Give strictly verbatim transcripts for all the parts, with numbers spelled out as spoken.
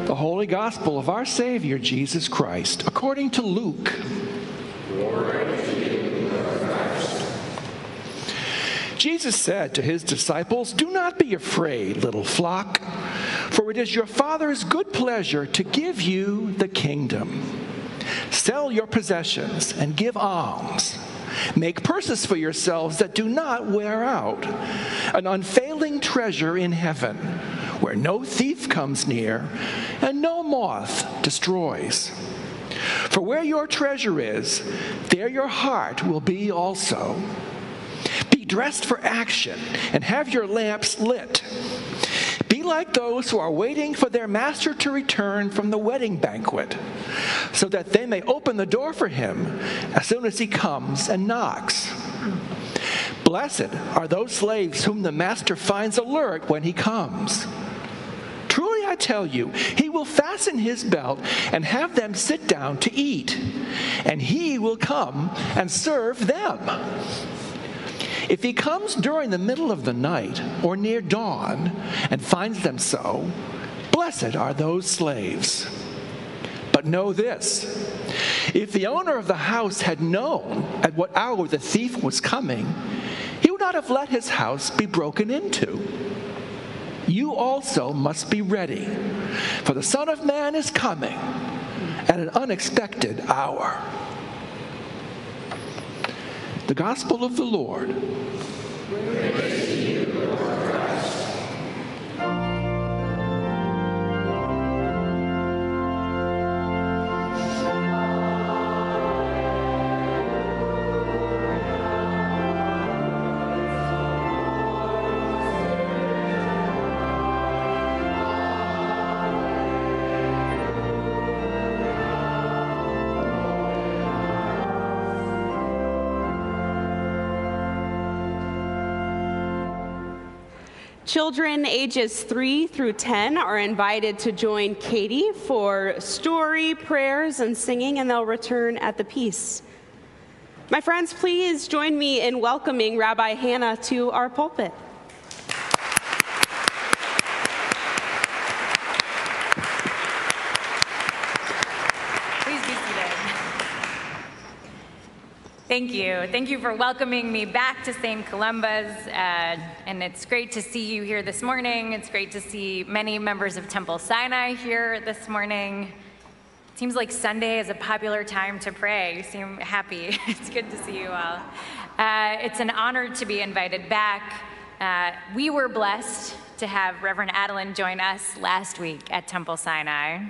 The Holy Gospel of our Savior, Jesus Christ, according to Luke. Glory to you, Lord Christ. Jesus said to his disciples, "Do not be afraid, little flock, for it is your Father's good pleasure to give you the kingdom. Sell your possessions and give alms. Make purses for yourselves that do not wear out, an unfailing treasure in heaven, where no thief comes near and no moth destroys. For where your treasure is, there your heart will be also. Be dressed for action and have your lamps lit. Be like those who are waiting for their master to return from the wedding banquet, so that they may open the door for him as soon as he comes and knocks. Blessed are those slaves whom the master finds alert when he comes. Truly I tell you, he will fasten his belt and have them sit down to eat, and he will come and serve them. If he comes during the middle of the night or near dawn and finds them so, blessed are those slaves. But know this, if the owner of the house had known at what hour the thief was coming, he would not have let his house be broken into. You also must be ready, for the Son of Man is coming at an unexpected hour." The Gospel of the Lord. Praise to you, Lord Christ. Children ages three through ten are invited to join Katie for story, prayers, and singing, and they'll return at the peace. My friends, please join me in welcoming Rabbi Hannah to our pulpit. Thank you. Thank you for welcoming me back to Saint Columba's. Uh, and it's great to see you here this morning. It's great to see many members of Temple Sinai here this morning. It seems like Sunday is a popular time to pray. You seem happy. It's good to see you all. Uh, it's an honor to be invited back. Uh, we were blessed to have Reverend Adeline join us last week at Temple Sinai.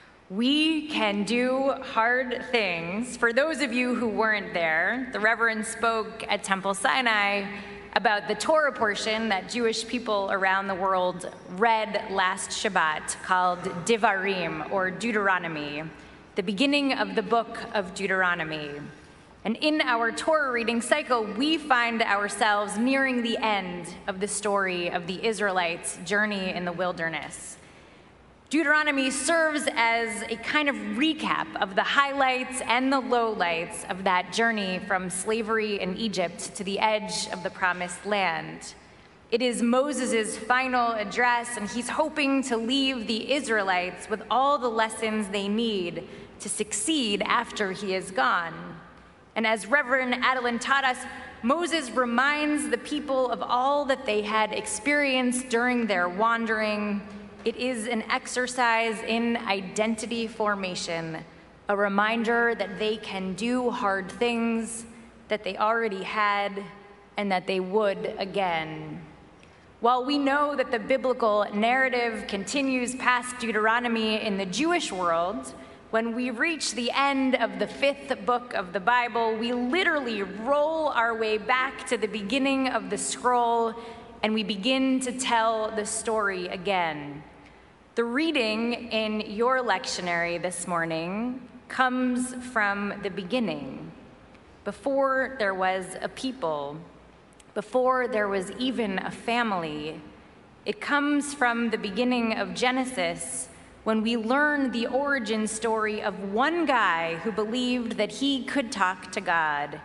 We can do hard things. For those of you who weren't there, the Reverend spoke at Temple Sinai about the Torah portion that Jewish people around the world read last Shabbat, called Devarim, or Deuteronomy, the beginning of the book of Deuteronomy. And in our Torah reading cycle, we find ourselves nearing the end of the story of the Israelites' journey in the wilderness. Deuteronomy serves as a kind of recap of the highlights and the lowlights of that journey from slavery in Egypt to the edge of the Promised Land. It is Moses' final address, and he's hoping to leave the Israelites with all the lessons they need to succeed after he is gone. And as Reverend Adeline taught us, Moses reminds the people of all that they had experienced during their wandering. It is an exercise in identity formation, a reminder that they can do hard things, that they already had, and that they would again. While we know that the biblical narrative continues past Deuteronomy in the Jewish world, when we reach the end of the fifth book of the Bible, we literally roll our way back to the beginning of the scroll, and we begin to tell the story again. The reading in your lectionary this morning comes from the beginning, before there was a people, before there was even a family. It comes from the beginning of Genesis, when we learn the origin story of one guy who believed that he could talk to God.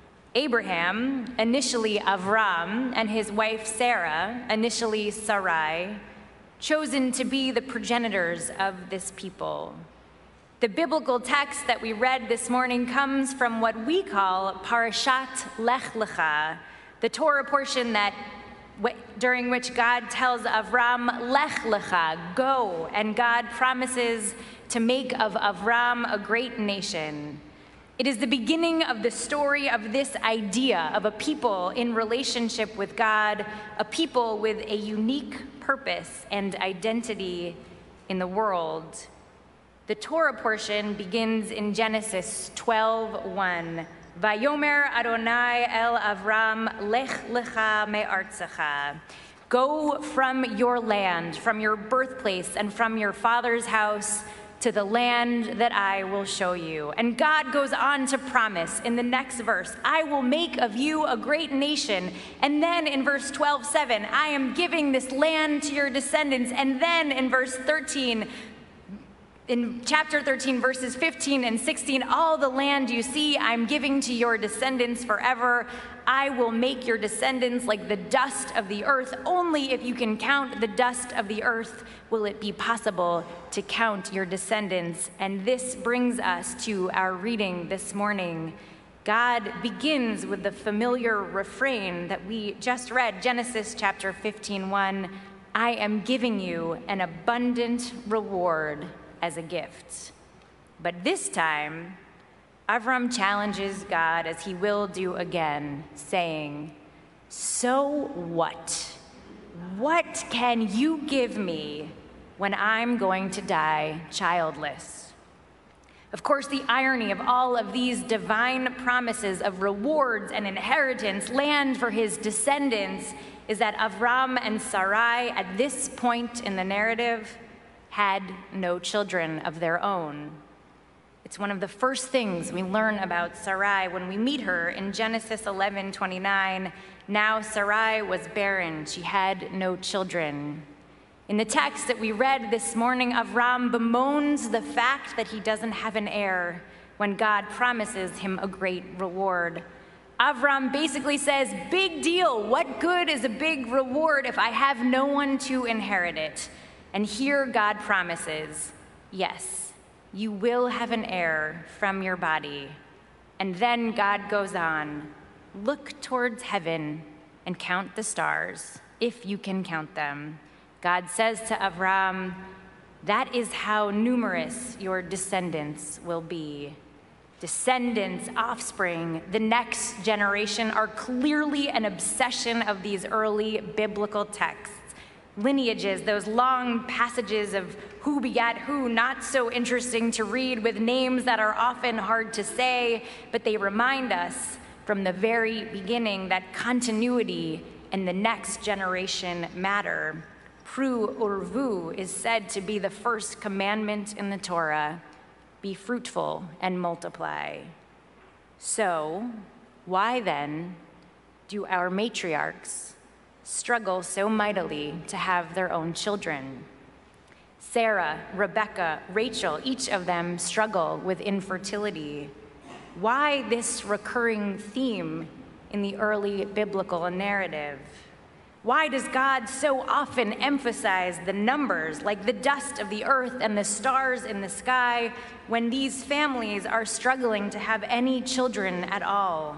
Abraham, initially Avram, and his wife Sarah, initially Sarai, chosen to be the progenitors of this people. The biblical text that we read this morning comes from what we call Parashat Lech Lecha, the Torah portion that during which God tells Avram, Lech Lecha, go, and God promises to make of Avram a great nation. It is the beginning of the story of this idea of a people in relationship with God, a people with a unique purpose and identity in the world. The Torah portion begins in Genesis twelve one. Vayomer Adonai el Avram, lech lecha me'artzecha. Go from your land, from your birthplace, and from your father's house to the land that I will show you. And God goes on to promise in the next verse, I will make of you a great nation. And then in verse twelve seven, I am giving this land to your descendants. And then in verse thirteen, in chapter thirteen, verses fifteen and sixteen, all the land you see, I'm giving to your descendants forever. I will make your descendants like the dust of the earth. Only if you can count the dust of the earth will it be possible to count your descendants. And this brings us to our reading this morning. God begins with the familiar refrain that we just read, Genesis chapter fifteen one, I am giving you an abundant reward as a gift. But this time, Avram challenges God, as he will do again, saying, so what? What can you give me when I'm going to die childless? Of course, the irony of all of these divine promises of rewards and inheritance, land for his descendants, is that Avram and Sarai, at this point in the narrative, had no children of their own. It's one of the first things we learn about Sarai when we meet her in Genesis eleven twenty-nine. Now Sarai was barren, she had no children. In the text that we read this morning, Avram bemoans the fact that he doesn't have an heir when God promises him a great reward. Avram basically says, big deal, what good is a big reward if I have no one to inherit it? And here God promises, yes, you will have an heir from your body. And then God goes on, look towards heaven and count the stars, if you can count them. God says to Avram, that is how numerous your descendants will be. Descendants, offspring, the next generation are clearly an obsession of these early biblical texts. Lineages, those long passages of who begat who, not so interesting to read, with names that are often hard to say, but they remind us from the very beginning that continuity and the next generation matter. Pru urvu is said to be the first commandment in the Torah. Be fruitful and multiply. So, why then do our matriarchs struggle so mightily to have their own children? Sarah, Rebecca, Rachel, each of them struggle with infertility. Why this recurring theme in the early biblical narrative? Why does God so often emphasize the numbers, like the dust of the earth and the stars in the sky, when these families are struggling to have any children at all?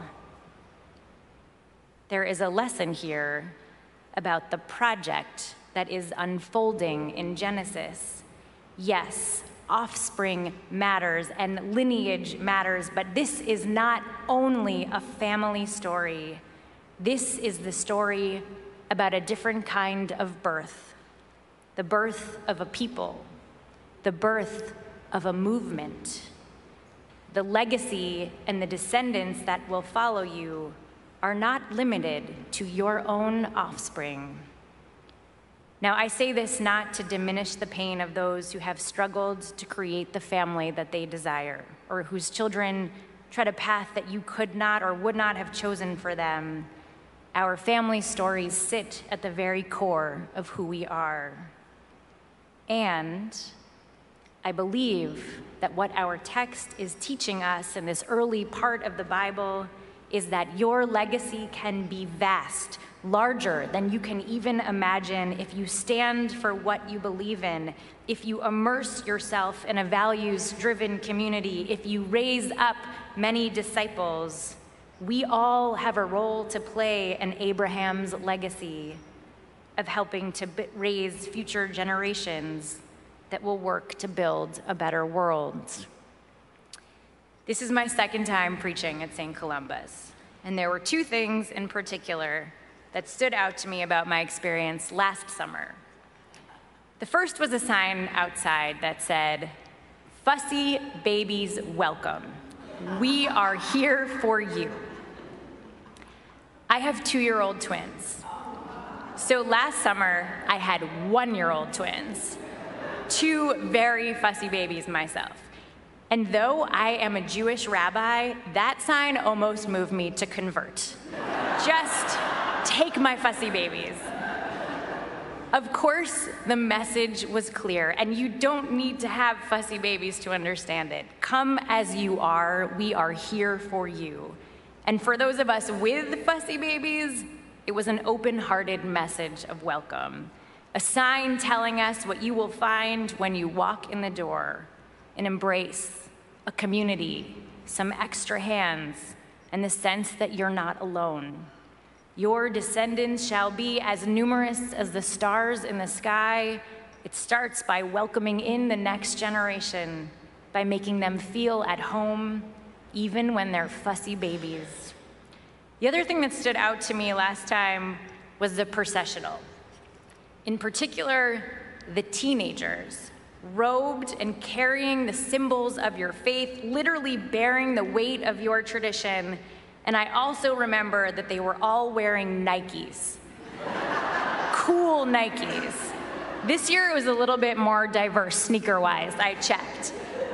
There is a lesson here about the project that is unfolding in Genesis. Yes, offspring matters and lineage matters, but this is not only a family story. This is the story about a different kind of birth, the birth of a people, the birth of a movement. The legacy and the descendants that will follow you are not limited to your own offspring. Now, I say this not to diminish the pain of those who have struggled to create the family that they desire, or whose children tread a path that you could not or would not have chosen for them. Our family stories sit at the very core of who we are. And I believe that what our text is teaching us in this early part of the Bible is that your legacy can be vast, larger than you can even imagine if you stand for what you believe in, if you immerse yourself in a values-driven community, if you raise up many disciples. We all have a role to play in Abraham's legacy of helping to raise future generations that will work to build a better world. This is my second time preaching at Saint Columba's, and there were two things in particular that stood out to me about my experience last summer. The first was a sign outside that said, "Fussy babies welcome. We are here for you." I have two-year-old twins. So last summer, I had one-year-old twins, two very fussy babies myself. And though I am a Jewish rabbi, that sign almost moved me to convert. Just take my fussy babies. Of course, the message was clear, and you don't need to have fussy babies to understand it. Come as you are, we are here for you. And for those of us with fussy babies, it was an open-hearted message of welcome, a sign telling us what you will find when you walk in the door, an embrace, a community, some extra hands, and the sense that you're not alone. Your descendants shall be as numerous as the stars in the sky. It starts by welcoming in the next generation, by making them feel at home, even when they're fussy babies. The other thing that stood out to me last time was the processional. In particular, the teenagers, robed and carrying the symbols of your faith, literally bearing the weight of your tradition. And I also remember that they were all wearing Nikes. Cool Nikes. This year it was a little bit more diverse sneaker-wise, I checked.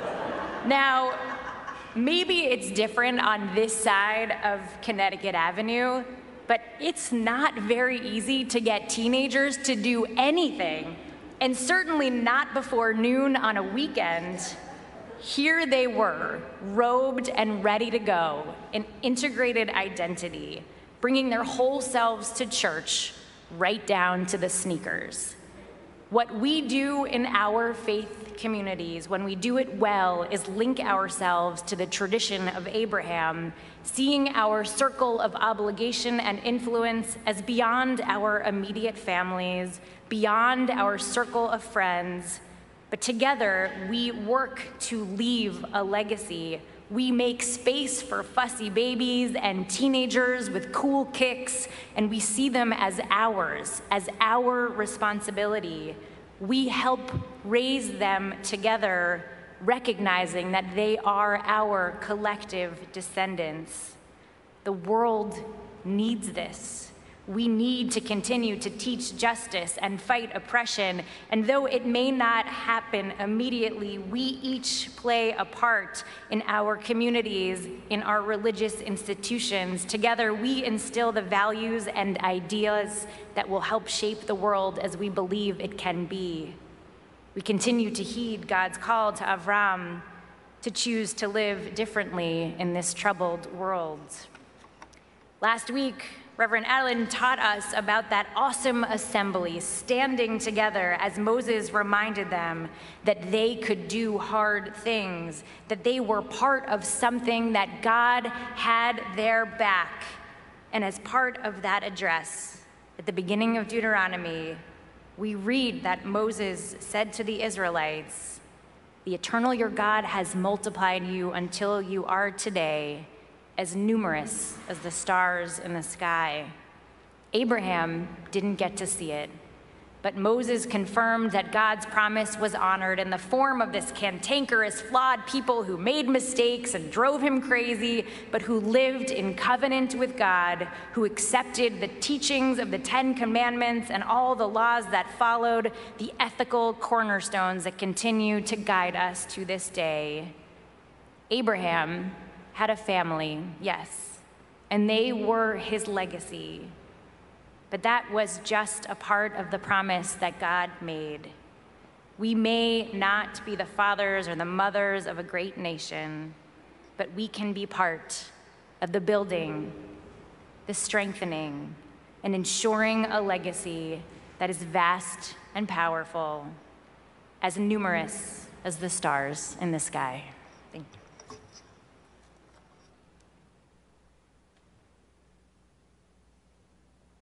Now, maybe it's different on this side of Connecticut Avenue, but it's not very easy to get teenagers to do anything, and certainly not before noon on a weekend. Here they were, robed and ready to go, an integrated identity, bringing their whole selves to church, right down to the sneakers. What we do in our faith communities, when we do it well, is link ourselves to the tradition of Abraham, seeing our circle of obligation and influence as beyond our immediate families, beyond our circle of friends. But together, we work to leave a legacy. We make space for fussy babies and teenagers with cool kicks, and we see them as ours, as our responsibility. We help raise them together, recognizing that they are our collective descendants. The world needs this. We need to continue to teach justice and fight oppression, and though it may not happen immediately, we each play a part in our communities, in our religious institutions. Together, we instill the values and ideas that will help shape the world as we believe it can be. We continue to heed God's call to Avram to choose to live differently in this troubled world. Last week, Reverend Adeline taught us about that awesome assembly standing together as Moses reminded them that they could do hard things, that they were part of something that God had their back. And as part of that address, at the beginning of Deuteronomy, we read that Moses said to the Israelites, "The eternal your God has multiplied you until you are today, as numerous as the stars in the sky." Abraham didn't get to see it, but Moses confirmed that God's promise was honored in the form of this cantankerous, flawed people who made mistakes and drove him crazy, but who lived in covenant with God, who accepted the teachings of the Ten Commandments and all the laws that followed, the ethical cornerstones that continue to guide us to this day. Abraham had a family, yes, and they were his legacy. But that was just a part of the promise that God made. We may not be the fathers or the mothers of a great nation, but we can be part, of the building, the strengthening, and ensuring a legacy that is vast and powerful, as numerous as the stars in the sky. Thank you.